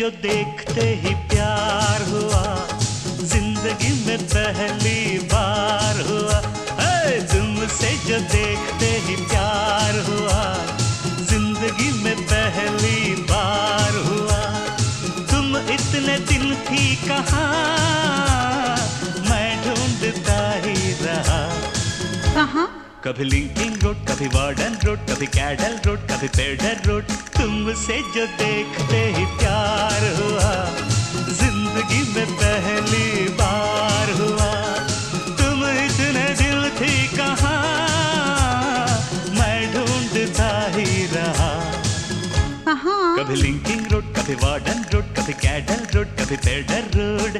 जो देखते ही प्यार हुआ, जिंदगी में पहली बार हुआ। तुमसे जो देखते ही प्यार हुआ, जिंदगी में पहली बार हुआ। तुम इतने दिन थी कहाँ, मैं ढूंढता ही रहा। कहाँ? कभी लिंकिंग रोड, कभी वार्डन रोड, कभी कैडल रोड, कभी पेडर रोड। तुमसे जो देखते ही प्यार हुआ, जिंदगी में पहली बार हुआ। तुम इतने दिल थी कहाँ, मैं ढूंढता ही रहा। कहाँ? कभी लिंकिंग रोड, कभी वार्डन रोड, कभी कैडल रोड, कभी पेडर रोड।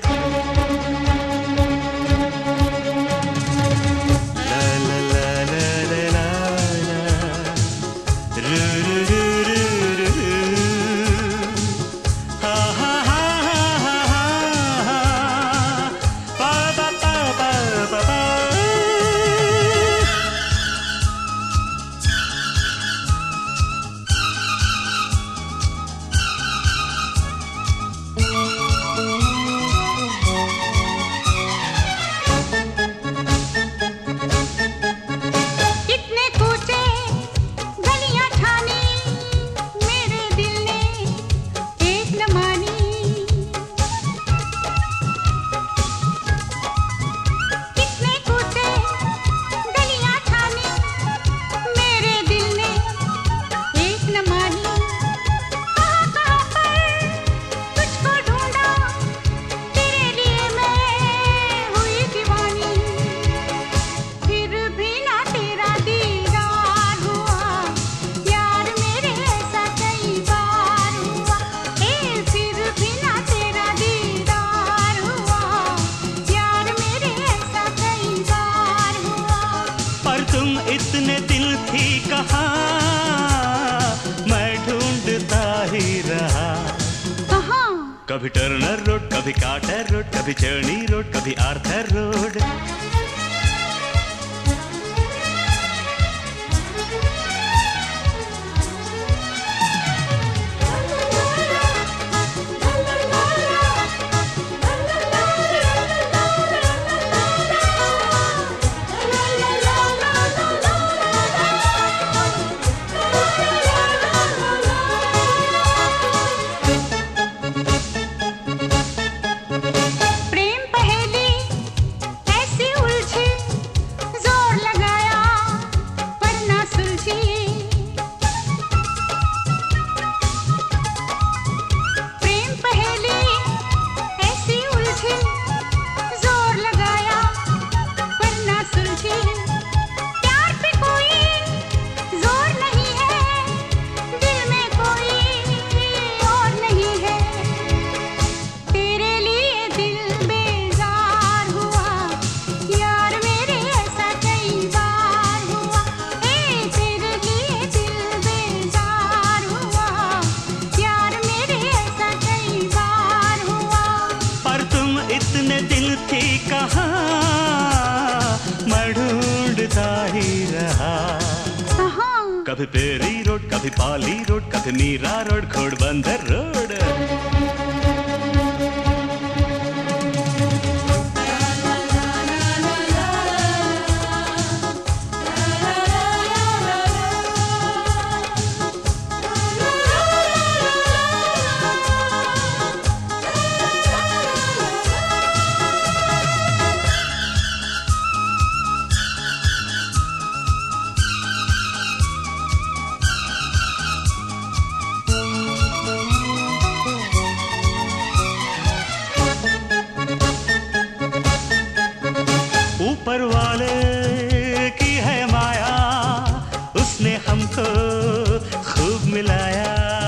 इतने दिल थी कहाँ, मैं ढूंढता ही रहा। कहाँ? कभी टर्नर रोड, कभी कार्टर रोड, कभी चर्नी रोड, कभी आर्थर रोड। इतने दिल थी कहाँ, मैं ढूंढता ही रहा। कहाँ? कभी पेरी रोड, कभी पाली रोड, कभी मीरा रोड, घोड़बंदर रोड। ऊपर वाले की है माया, उसने हमको खूब मिलाया।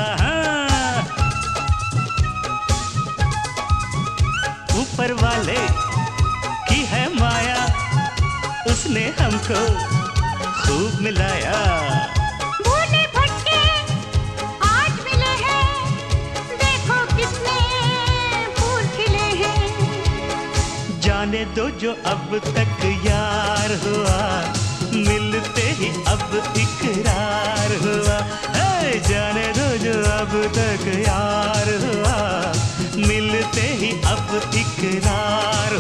ऊपर वाले की है माया, उसने हमको खूब मिलाया। भोले भटके आज मिले हैं, देखो कितने फूल खिले हैं। जाने दो जो अब तक यार हुआ, मिलते ही अब इकरार हुआ। जाने दो जो अब तक यार हुआ, अब इकरार